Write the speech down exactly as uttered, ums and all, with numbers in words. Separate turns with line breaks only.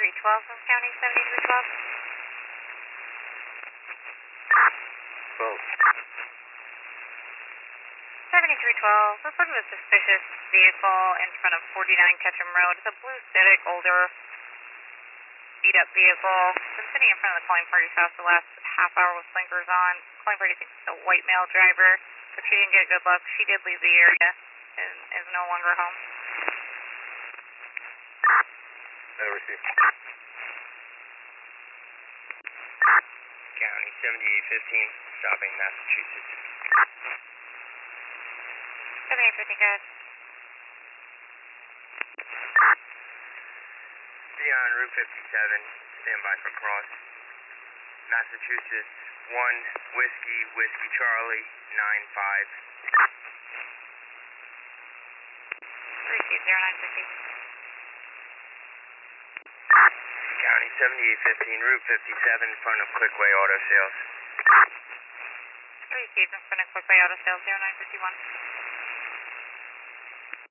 seventy-three twelve from County seventy-three twelve.
Both.
seventy-three twelve, reported a suspicious vehicle in front of forty-nine Ketchum Road. It's a blue Civic, older, beat-up vehicle. Been sitting in front of the calling party's house the last half hour with blinkers on. Calling party thinks it's a white male driver, but she didn't get good luck. She did leave the area and is no longer home.
That'll receive.
County seventy-eight fifteen, stopping Massachusetts.
seventy-eight fifteen, guys.
Beyond Route fifty-seven, stand by for cross. Massachusetts, one, Whiskey, Whiskey Charlie, nine five.
Receive zero nine fifty.
County seventy-eight fifteen, Route fifty-seven, in front of Quickway Auto Sales.
Receive in front of Quickway Auto Sales, zero nine fifty-one.